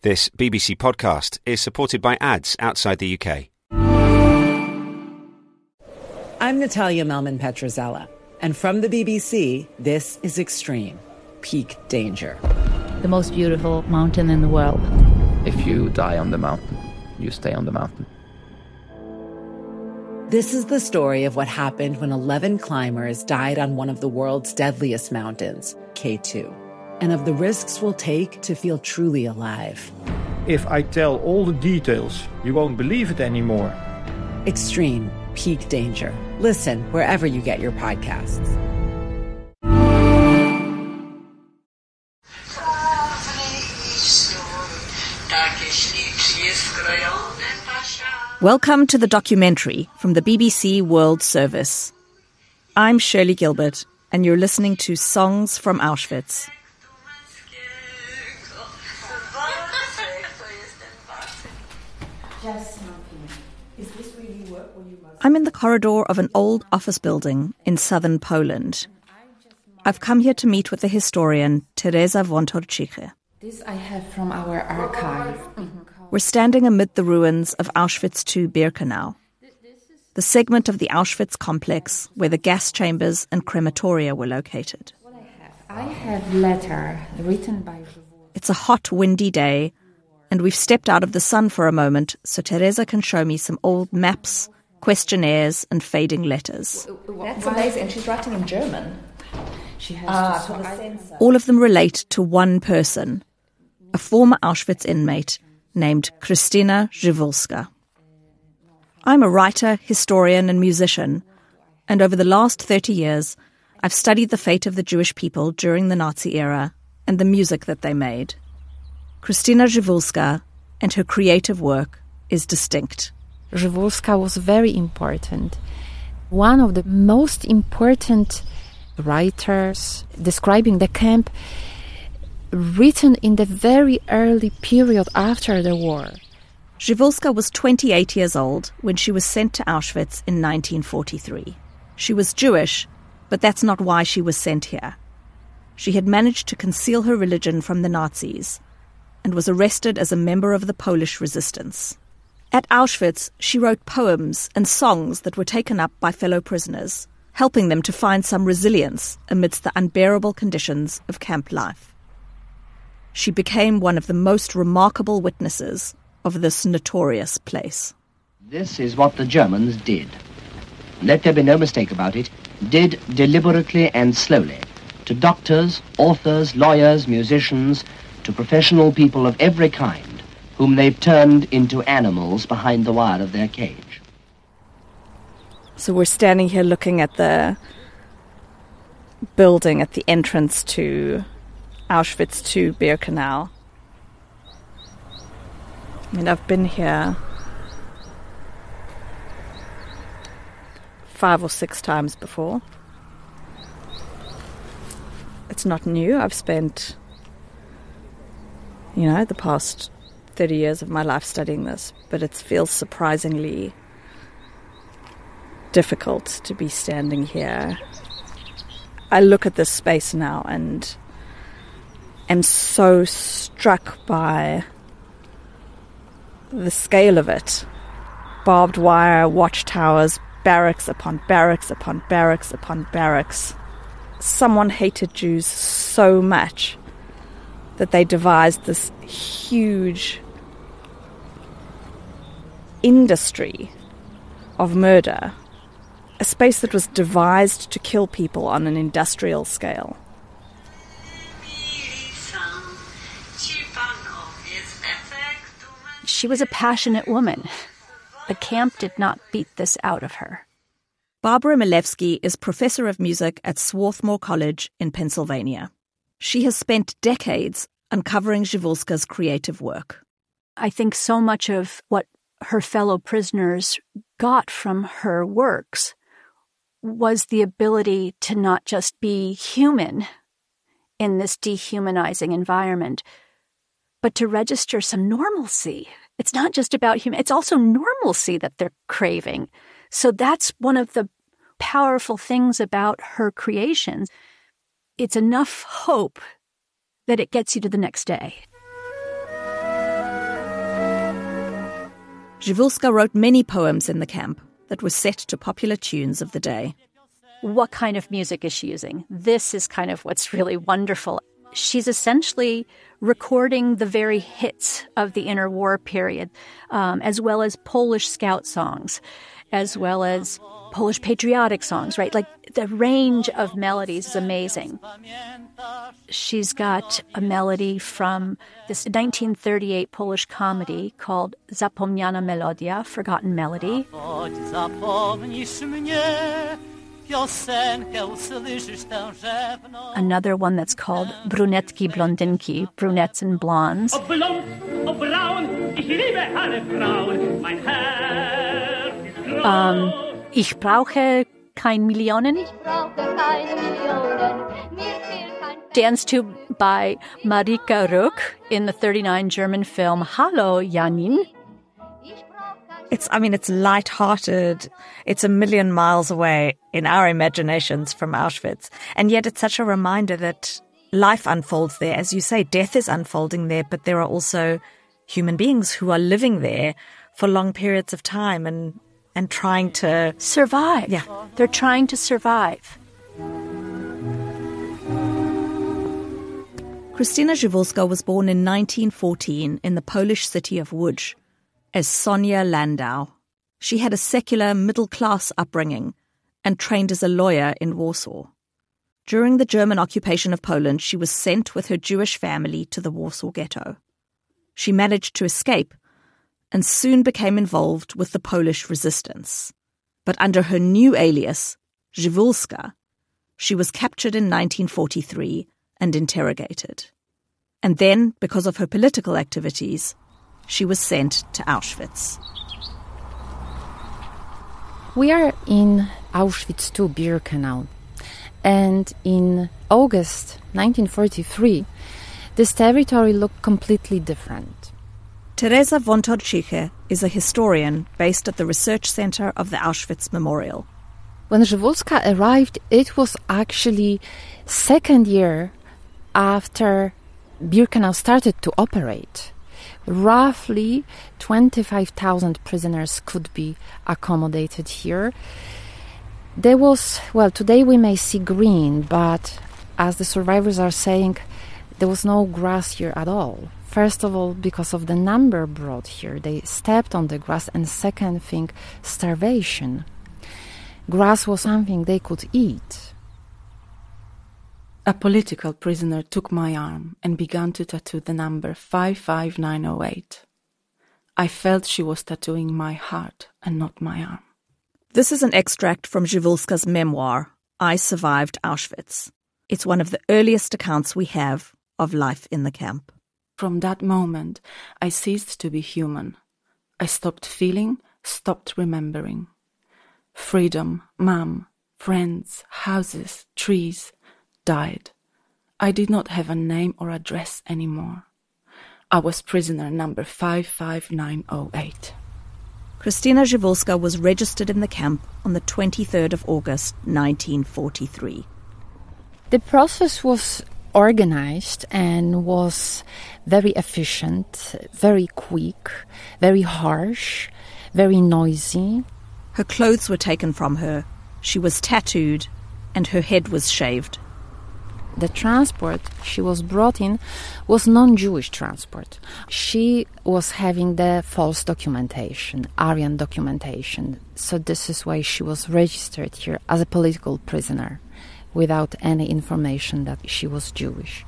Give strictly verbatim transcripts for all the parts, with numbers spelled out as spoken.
This B B C podcast is supported by ads outside the U K. I'm Natalia Melman-Petrozella, and from the B B C, this is Extreme, Peak Danger. The most beautiful mountain in the world. If you die on the mountain, you stay on the mountain. This is the story of what happened when eleven climbers died on one of the world's deadliest mountains, K two, and of the risks we'll take to feel truly alive. If I tell all the details, you won't believe it anymore. Extreme, Peak Danger. Listen wherever you get your podcasts. Welcome to the documentary from the B B C World Service. I'm Shirley Gilbert, and you're listening to Songs from Auschwitz. I'm in the corridor of an old office building in southern Poland. I've come here to meet with the historian Teresa Wątorczyk. This I have from our archive. We're standing amid the ruins of Auschwitz two Birkenau, the segment of the Auschwitz complex where the gas chambers and crematoria were located. I have a letter written by... It's a hot, windy day, and we've stepped out of the sun for a moment so Teresa can show me some old maps, questionnaires, and fading letters. That's amazing, and she's writing in German. She has Ah, to, for so the I- censor. All of them relate to one person, a former Auschwitz inmate named Krystyna Przywolska. I'm a writer, historian, and musician, and over the last thirty years, I've studied the fate of the Jewish people during the Nazi era and the music that they made. Krystyna Przywolska and her creative work is distinct. Przywolska was very important. One of the most important writers describing the camp, written in the very early period after the war. Przywolska was twenty-eight years old when she was sent to Auschwitz in nineteen forty-three. She was Jewish, but that's not why she was sent here. She had managed to conceal her religion from the Nazis and was arrested as a member of the Polish resistance. At Auschwitz, she wrote poems and songs that were taken up by fellow prisoners, helping them to find some resilience amidst the unbearable conditions of camp life. She became one of the most remarkable witnesses of this notorious place. This is what the Germans did. Let there be no mistake about it, did deliberately and slowly to doctors, authors, lawyers, musicians, to professional people of every kind, whom they've turned into animals behind the wire of their cage. So we're standing here looking at the building at the entrance to Auschwitz two Birkenau. I mean, I've been here five or six times before. It's not new. I've spent, you know, the past thirty years of my life studying this, but it feels surprisingly difficult to be standing here. I look at this space now and am so struck by the scale of it. Barbed wire, watchtowers, barracks upon barracks upon barracks upon barracks. Someone hated Jews so much that they devised this huge industry of murder, a space that was devised to kill people on an industrial scale. She was a passionate woman. The camp did not beat this out of her. Barbara Milewski is professor of music at Swarthmore College in Pennsylvania. She has spent decades uncovering Przywolska's creative work. I think so much of what her fellow prisoners got from her works was the ability to not just be human in this dehumanizing environment, but to register some normalcy. It's not just about human, it's also normalcy that they're craving. So that's one of the powerful things about her creations. It's enough hope that it gets you to the next day. Przywódzka wrote many poems in the camp that were set to popular tunes of the day. What kind of music is she using? This is kind of what's really wonderful. She's essentially recording the very hits of the interwar period, um, as well as Polish scout songs, as well as Polish patriotic songs, right? Like the range of melodies is amazing. She's got a melody from this nineteen thirty-eight Polish comedy called Zapomniana Melodia, Forgotten Melody. Another one that's called Brunetki Blondinki, Brunettes and Blondes. Um, Ich brauche kein Millionen. Danced to by Marika Rück in the thirty-nine German film Hallo Janin. It's, I mean, it's light-hearted. It's a million miles away in our imaginations from Auschwitz. And yet it's such a reminder that life unfolds there. As you say, death is unfolding there, but there are also human beings who are living there for long periods of time and, and trying to... Survive. Yeah. They're trying to survive. Krystyna Przywódzka was born in nineteen fourteen in the Polish city of Łódź as Sonia Landau. She had a secular middle-class upbringing and trained as a lawyer in Warsaw. During the German occupation of Poland, she was sent with her Jewish family to the Warsaw Ghetto. She managed to escape and soon became involved with the Polish resistance. But under her new alias, Przywódzka, she was captured in nineteen forty-three and interrogated. And then, because of her political activities, she was sent to Auschwitz. We are in Auschwitz two, Birkenau. And in August nineteen forty-three, this territory looked completely different. Teresa Wątórczyk is a historian based at the research center of the Auschwitz Memorial. When Przywódzka arrived, it was actually second year after Birkenau started to operate. Roughly twenty-five thousand prisoners could be accommodated here. There was, well, today we may see green, but as the survivors are saying, there was no grass here at all. First of all, because of the number brought here. They stepped on the grass, and second thing, starvation. Grass was something they could eat. A political prisoner took my arm and began to tattoo the number five five nine oh eight. I felt she was tattooing my heart and not my arm. This is an extract from Przywódzka's memoir, I Survived Auschwitz. It's one of the earliest accounts we have of life in the camp. From that moment, I ceased to be human. I stopped feeling, stopped remembering. Freedom, mom, friends, houses, trees, died. I did not have a name or address anymore. I was prisoner number five five nine oh eight. Krystyna Przywódzka was registered in the camp on the twenty-third of August nineteen forty-three. The process was organized and was very efficient, very quick, very harsh, very noisy. Her clothes were taken from her. She was tattooed and her head was shaved. The transport she was brought in was non-Jewish transport. She was having the false documentation, Aryan documentation. So this is why she was registered here as a political prisoner without any information that she was Jewish.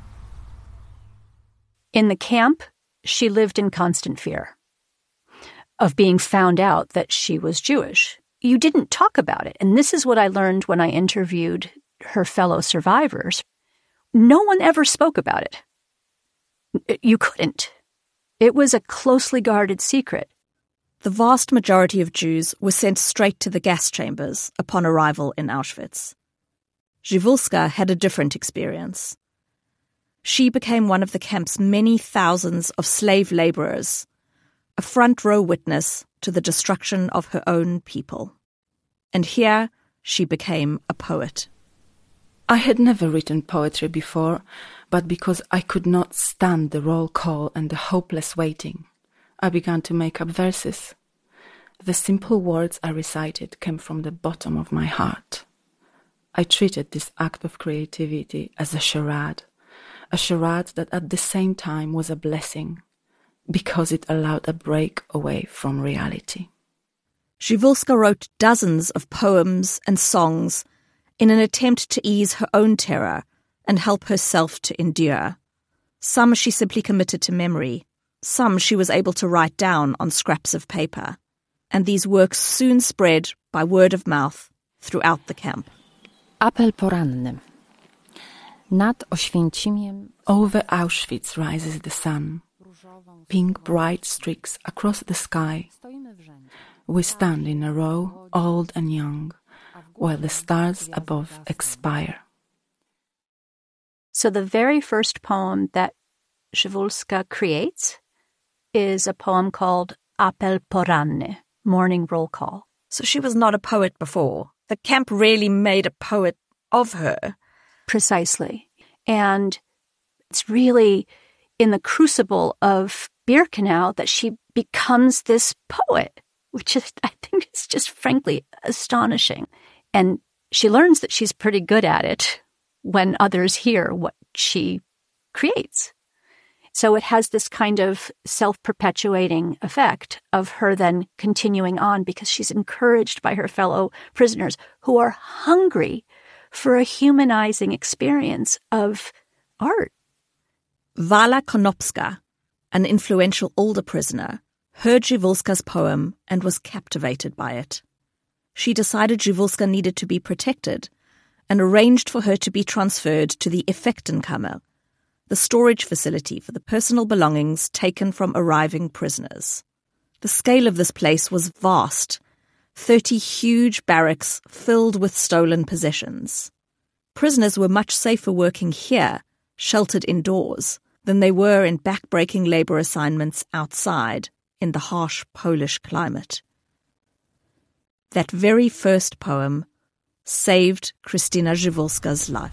In the camp, she lived in constant fear of being found out that she was Jewish. You didn't talk about it. And this is what I learned when I interviewed her fellow survivors. No one ever spoke about it. You couldn't. It was a closely guarded secret. The vast majority of Jews were sent straight to the gas chambers upon arrival in Auschwitz. Przywódzka had a different experience. She became one of the camp's many thousands of slave laborers, a front-row witness to the destruction of her own people. And here she became a poet. I had never written poetry before, but because I could not stand the roll call and the hopeless waiting, I began to make up verses. The simple words I recited came from the bottom of my heart. I treated this act of creativity as a charade, a charade that at the same time was a blessing, because it allowed a break away from reality. Przywolska wrote dozens of poems and songs in an attempt to ease her own terror and help herself to endure. Some she simply committed to memory, some she was able to write down on scraps of paper, and these works soon spread by word of mouth throughout the camp. Apel poranny. Nad Oświęcimiem. Over Auschwitz rises the sun. Pink bright streaks across the sky. We stand in a row, old and young, while the stars above expire. So the very first poem that Przywolska creates is a poem called Apel poranny, morning roll call. So she was not a poet before. The camp really made a poet of her. Precisely. And it's really in the crucible of Birkenau that she becomes this poet, which is, I think is just frankly astonishing. And she learns that she's pretty good at it when others hear what she creates. So it has this kind of self-perpetuating effect of her then continuing on because she's encouraged by her fellow prisoners who are hungry for a humanizing experience of art. Vala Konopska, an influential older prisoner, heard Przywolska's poem and was captivated by it. She decided Przywolska needed to be protected and arranged for her to be transferred to the Effektenkammer, the storage facility for the personal belongings taken from arriving prisoners. The scale of this place was vast, thirty huge barracks filled with stolen possessions. Prisoners were much safer working here, sheltered indoors, than they were in back-breaking labour assignments outside in the harsh Polish climate. That very first poem saved Krystyna Przywolska's life.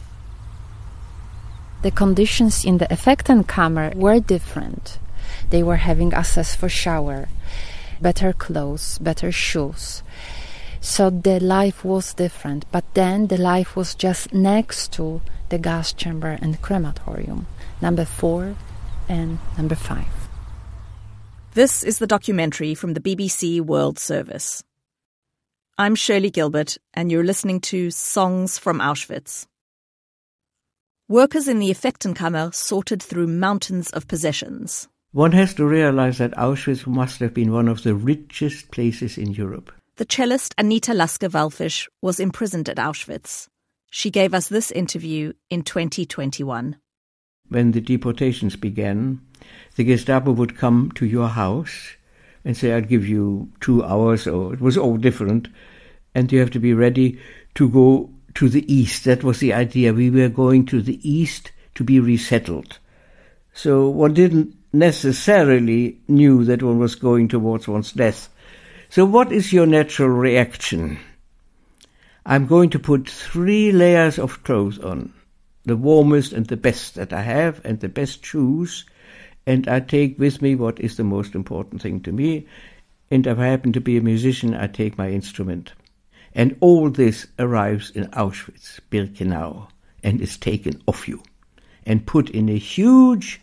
The conditions in the Effektenkammer were different. They were having access for shower, better clothes, better shoes. So the life was different. But then the life was just next to the gas chamber and crematorium, number four and number five. This is the documentary from the B B C World Service. I'm Shirley Gilbert, and you're listening to Songs from Auschwitz. Workers in the Effektenkammer sorted through mountains of possessions. One has to realize that Auschwitz must have been one of the richest places in Europe. The cellist Anita Lasker-Wallfisch was imprisoned at Auschwitz. She gave us this interview in twenty twenty-one. When the deportations began, the Gestapo would come to your house and say, I'd give you two hours, or it was all different, and you have to be ready to go to the east. That was the idea. We were going to the east to be resettled. So one didn't necessarily knew that one was going towards one's death. So what is your natural reaction? I'm going to put three layers of clothes on, the warmest and the best that I have, and the best shoes, and I take with me what is the most important thing to me, and if I happen to be a musician, I take my instrument. And all this arrives in Auschwitz, Birkenau, and is taken off you and put in a huge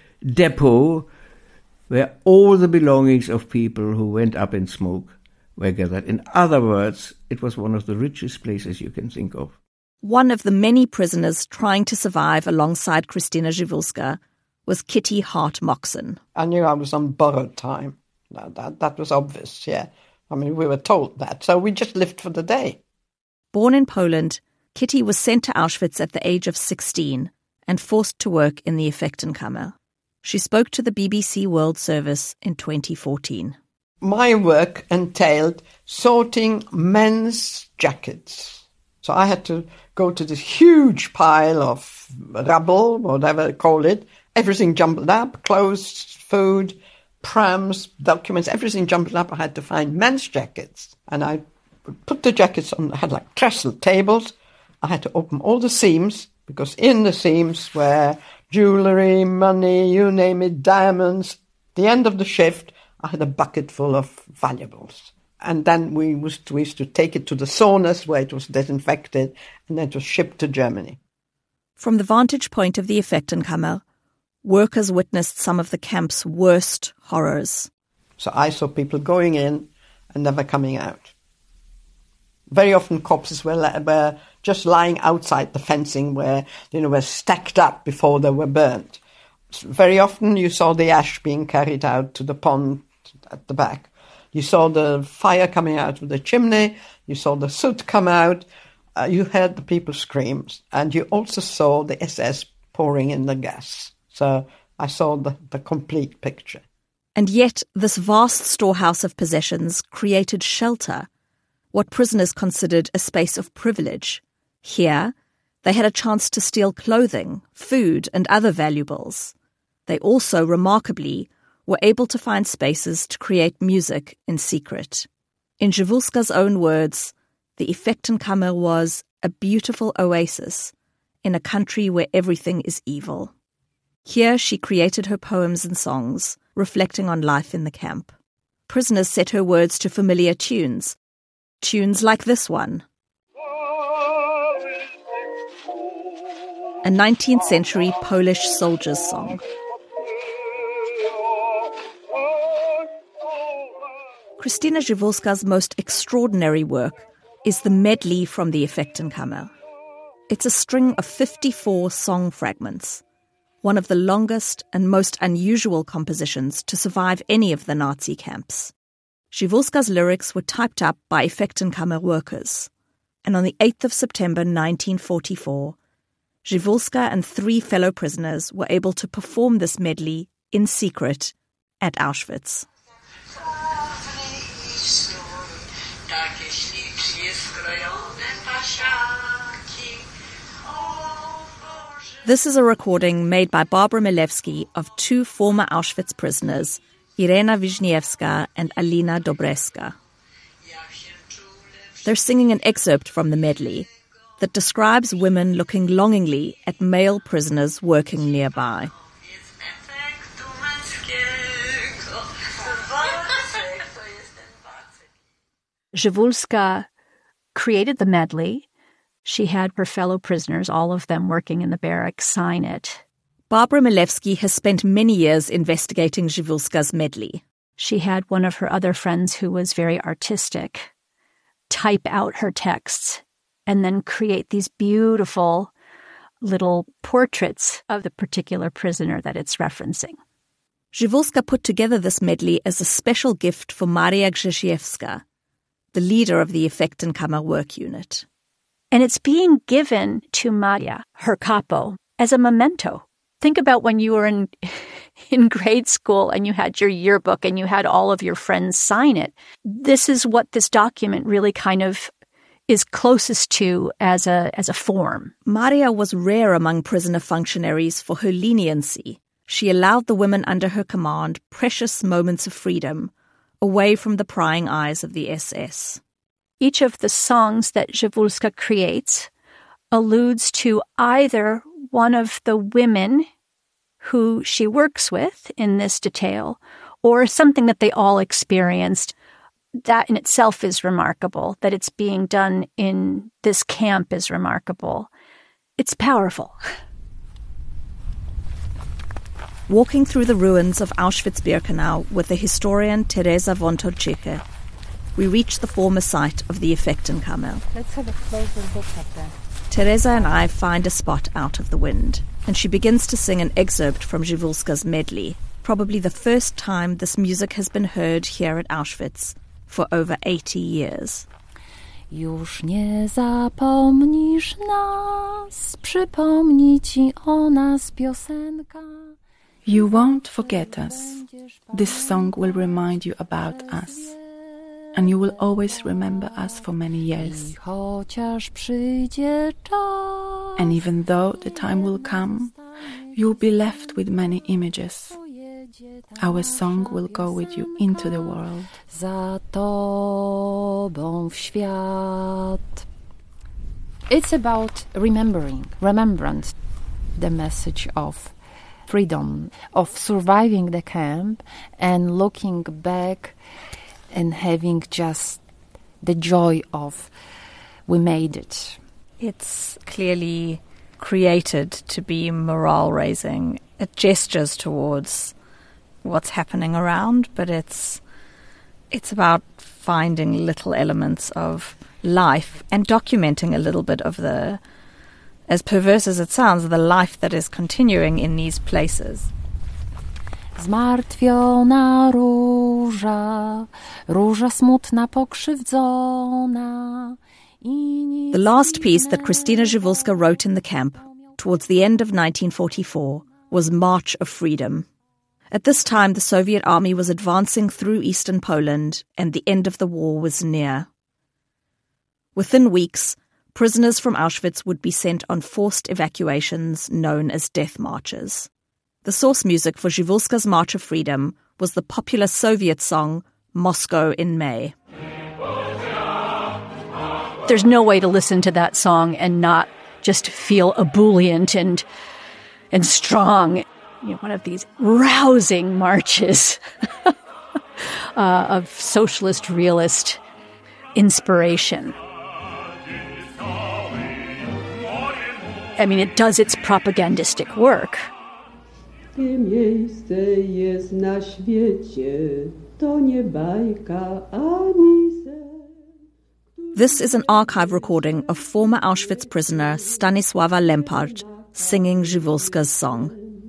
depot where all the belongings of people who went up in smoke were gathered. In other words, it was one of the richest places you can think of. One of the many prisoners trying to survive alongside Krystyna Przywolska was Kitty Hart-Moxon. I knew I was on borrowed time. That, that, that was obvious, yeah. I mean, we were told that, so we just lived for the day. Born in Poland, Kitty was sent to Auschwitz at the age of sixteen and forced to work in the Effektenkammer. She spoke to the B B C World Service in twenty fourteen. My work entailed sorting men's jackets. So I had to go to this huge pile of rubble, whatever they call it, everything jumbled up, clothes, food, prams, documents, everything jumbled up. I had to find men's jackets. And I would put the jackets on, I had like trestle tables. I had to open all the seams, because in the seams were jewellery, money, you name it, diamonds. At the end of the shift, I had a bucket full of valuables. And then we used, to, we used to take it to the saunas where it was disinfected, and then it was shipped to Germany. From the vantage point of the Effektenkammer, workers witnessed some of the camp's worst horrors. So I saw people going in and never coming out. Very often corpses were, were just lying outside the fencing where, you know, were stacked up before they were burnt. Very often you saw the ash being carried out to the pond at the back. You saw the fire coming out of the chimney. You saw the soot come out. Uh, you heard the people scream. And you also saw the S S pouring in the gas. So I saw the, the complete picture. And yet this vast storehouse of possessions created shelter, what prisoners considered a space of privilege. Here, they had a chance to steal clothing, food, and other valuables. They also, remarkably, were able to find spaces to create music in secret. In Przewalska's own words, the Effektenkammer was a beautiful oasis in a country where everything is evil. Here she created her poems and songs, reflecting on life in the camp. Prisoners set her words to familiar tunes, tunes like this one, a nineteenth century Polish soldier's song. Krystyna Przewalska's most extraordinary work is the medley from the Effektenkammer. It's a string of fifty-four song fragments, one of the longest and most unusual compositions to survive any of the Nazi camps. Przewalska's lyrics were typed up by Effektenkammer workers, and on the eighth of September nineteen forty-four, Przewalska and three fellow prisoners were able to perform this medley in secret at Auschwitz. This is a recording made by Barbara Milewski of two former Auschwitz prisoners, Irena Wisniewska and Alina Dobreska. They're singing an excerpt from the medley that describes women looking longingly at male prisoners working nearby. Przewalska created the medley. She had her fellow prisoners, all of them working in the barracks, sign it. Barbara Milewski has spent many years investigating Przewalska's medley. She had one of her other friends who was very artistic type out her texts and then create these beautiful little portraits of the particular prisoner that it's referencing. Przewalska put together this medley as a special gift for Maria Grzesiewska, the leader of the Effektenkammer work unit. And it's being given to Maria, her capo, as a memento. Think about when you were in in grade school and you had your yearbook and you had all of your friends sign it. This is what this document really kind of is closest to as a as a form. Maria was rare among prisoner functionaries for her leniency. She allowed the women under her command precious moments of freedom away from the prying eyes of the S S. Each of the songs that Przewalska creates alludes to either one of the women who she works with in this detail or something that they all experienced. That in itself is remarkable. That it's being done in this camp is remarkable. It's powerful. Walking through the ruins of Auschwitz-Birkenau with the historian Teresa von Torczycke, we reach the former site of the Effektenkammer. Let's have a closer look at that. Teresa and I find a spot out of the wind, and she begins to sing an excerpt from Przewalska's medley, probably the first time this music has been heard here at Auschwitz for over eighty years. Już nie zapomnisz nas, przypomni ci o nas piosenka. You won't forget us. This song will remind you about us. And you will always remember us for many years. And even though the time will come, you'll be left with many images. Our song will go with you into the world. Za tobą w świat. It's about remembering, remembrance, the message of freedom of surviving the camp and looking back and having just the joy of we made it. It's clearly created to be morale-raising. It gestures towards what's happening around, but it's it's about finding little elements of life and documenting a little bit of the, as perverse as it sounds, the life that is continuing in these places. Zmartwiona róża, róża smutna pokrzywdzona. The last piece that Krystyna Przywólska wrote in the camp, towards the end of nineteen forty-four, was March of Freedom. At this time, the Soviet army was advancing through eastern Poland, and the end of the war was near. Within weeks, prisoners from Auschwitz would be sent on forced evacuations known as death marches. The source music for Przywólska's March of Freedom was the popular Soviet song Moscow in May. There's no way to listen to that song and not just feel ebullient and and strong. You know, one of these rousing marches uh, of socialist realist inspiration. I mean, it does its propagandistic work. This is an archive recording of former Auschwitz prisoner Stanisława Lempart singing Przywólska's song.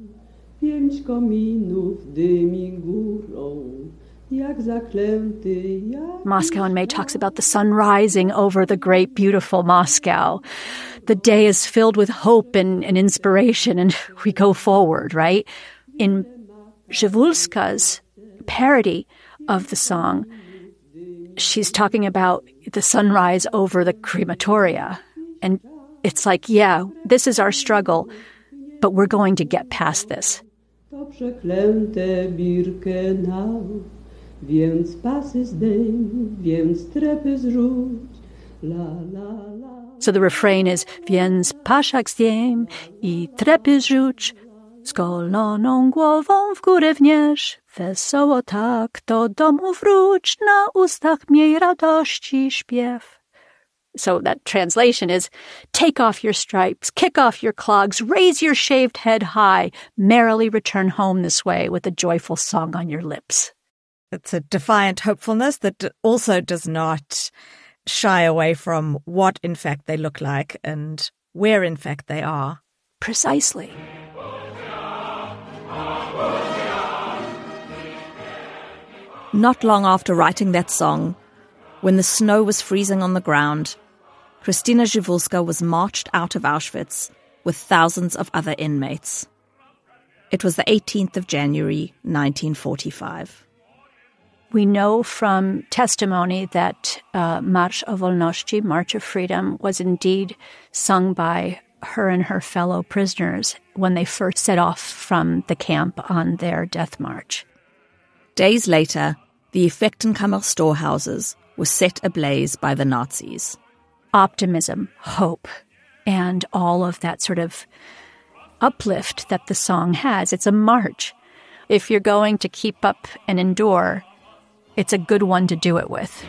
Moscow in May talks about the sun rising over the great, beautiful Moscow. The day is filled with hope and, and inspiration, and we go forward, right? In Przywólska's parody of the song, she's talking about the sunrise over the crematoria. And it's like, yeah, this is our struggle, but we're going to get past this. So the refrain is Więc paszak zdejm I trepy zrzuć, z goloną głową w górę wnieś, wesoło tak do domu wróć, na ustach miej radości śpiew. So that translation is, take off your stripes, kick off your clogs, raise your shaved head high, merrily return home this way with a joyful song on your lips. It's a defiant hopefulness that also does not shy away from what in fact they look like and where in fact they are. Precisely. Not long after writing that song, when the snow was freezing on the ground, Krystyna Przywólska was marched out of Auschwitz with thousands of other inmates. It was the eighteenth of January, nineteen forty-five. We know from testimony that uh, Marsz o Wolności, March of Freedom, was indeed sung by her and her fellow prisoners when they first set off from the camp on their death march. Days later, the Effektenkammer storehouses were set ablaze by the Nazis. Optimism, hope, and all of that sort of uplift that the song has. It's a march. If you're going to keep up and endure, it's a good one to do it with.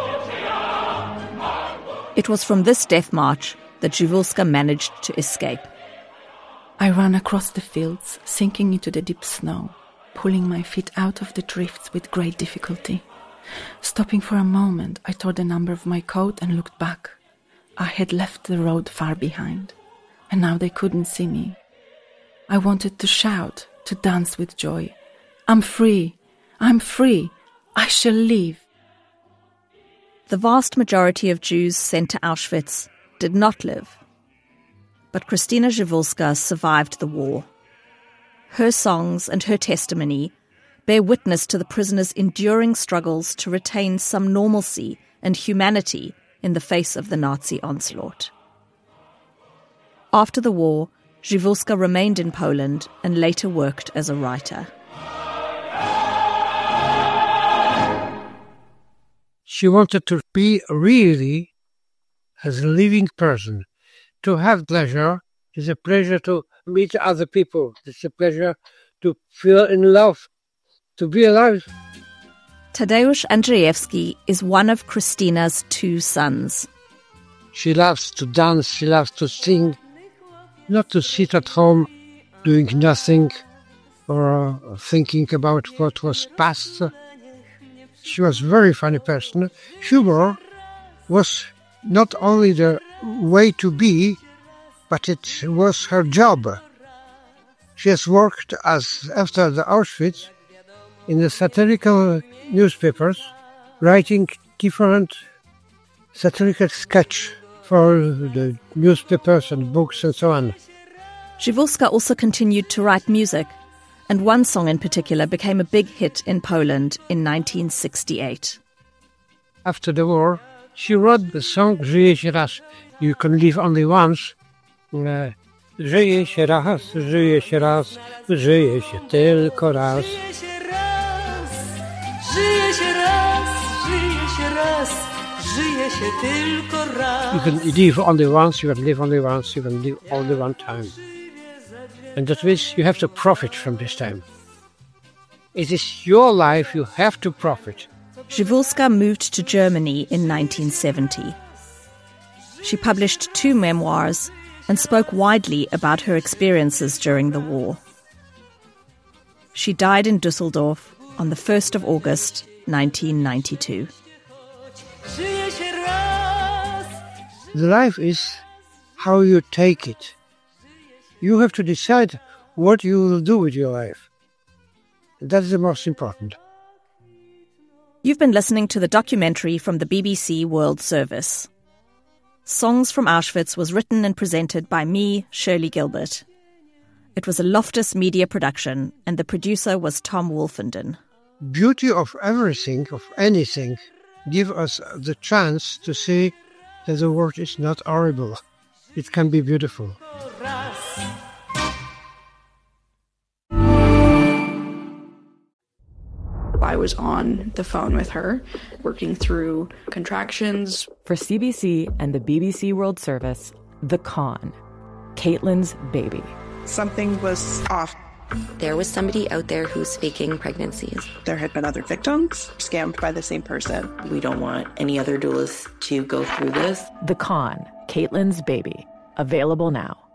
It was from this death march that Przywólska managed to escape. I ran across the fields, sinking into the deep snow, pulling my feet out of the drifts with great difficulty. Stopping for a moment, I tore the number of my coat and looked back. I had left the road far behind, and now they couldn't see me. I wanted to shout, to dance with joy. I'm free! I'm free! I shall leave! The vast majority of Jews sent to Auschwitz did not live. But Krystyna Przywólska survived the war. Her songs and her testimony bear witness to the prisoners' enduring struggles to retain some normalcy and humanity in the face of the Nazi onslaught. After the war, Przywólska remained in Poland and later worked as a writer. She wanted to be really as a living person. To have pleasure is a pleasure to meet other people. It's a pleasure to feel in love, to be alive. Tadeusz Andrzejewski is one of Christina's two sons. She loves to dance, she loves to sing, not to sit at home doing nothing or uh, thinking about what was past. She was a very funny person. Humor was not only the way to be, but it was her job. She has worked as after the Auschwitz in the satirical newspapers, writing different satirical sketch for the newspapers and books and so on. Przywózka also continued to write music, and one song in particular became a big hit in Poland in nineteen sixty-eight. After the war, she wrote the song Żyje się raz, you can live only once. Uh, Żyje się raz, żyje się raz, żyje się tylko raz. Żyje się raz, żyje się raz, żyje się tylko raz. You can live only once, you can live only once, you can live only one time. And that means you have to profit from this time. It is your life, you have to profit. Przywózka moved to Germany in nineteen seventy. She published two memoirs and spoke widely about her experiences during the war. She died in Düsseldorf on the first of August, nineteen ninety-two. The life is how you take it. You have to decide what you will do with your life. That's the most important. You've been listening to the documentary from the B B C World Service. Songs from Auschwitz was written and presented by me, Shirley Gilbert. It was a Loftus Media production, and the producer was Tom Wolfenden. Beauty of everything, of anything, give us the chance to see that the world is not horrible. It can be beautiful. I was on the phone with her, working through contractions. For C B C and the B B C World Service, The Con, Caitlin's baby. Something was off. There was somebody out there who's faking pregnancies. There had been other victims scammed by the same person. We don't want any other doulas to go through this. The Con, Caitlin's baby. Available now.